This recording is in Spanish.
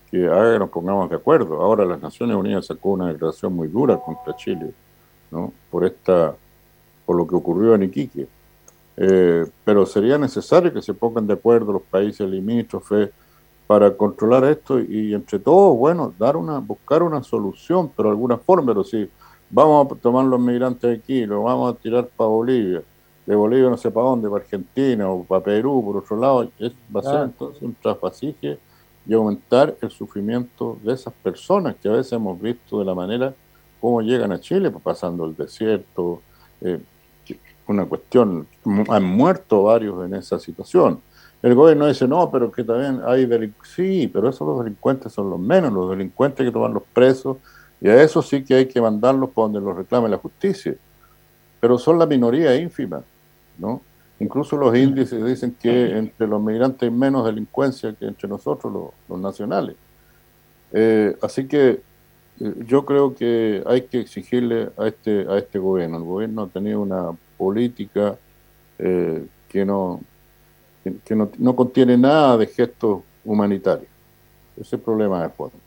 que haga que nos pongamos de acuerdo. Ahora las Naciones Unidas sacó una declaración muy dura contra Chile, ¿no? Por lo que ocurrió en Iquique. Pero sería necesario que se pongan de acuerdo los países limítrofes para controlar esto y entre todos, bueno, buscar una solución, pero de alguna forma, pero si vamos a tomar los migrantes aquí, los vamos a tirar para Bolivia, de Bolivia no sé para dónde, para Argentina o para Perú, por otro lado, va a ser Claro. entonces un trasvasije y aumentar el sufrimiento de esas personas que a veces hemos visto de la manera como llegan a Chile, pues, pasando el desierto, eh, una cuestión, han muerto varios en esa situación. El gobierno dice, no, pero que también hay delincuentes. Sí, pero esos los delincuentes son los menos, los delincuentes hay que tomarlos presos, y a eso sí que hay que mandarlos para donde los reclame la justicia. Pero son la minoría ínfima, ¿no? Incluso los índices dicen que entre los migrantes hay menos delincuencia que entre nosotros, los nacionales. Así que yo creo que hay que exigirle a este gobierno. El gobierno ha tenido una política que no contiene nada de gestos humanitarios. Ese es el problema de fondo.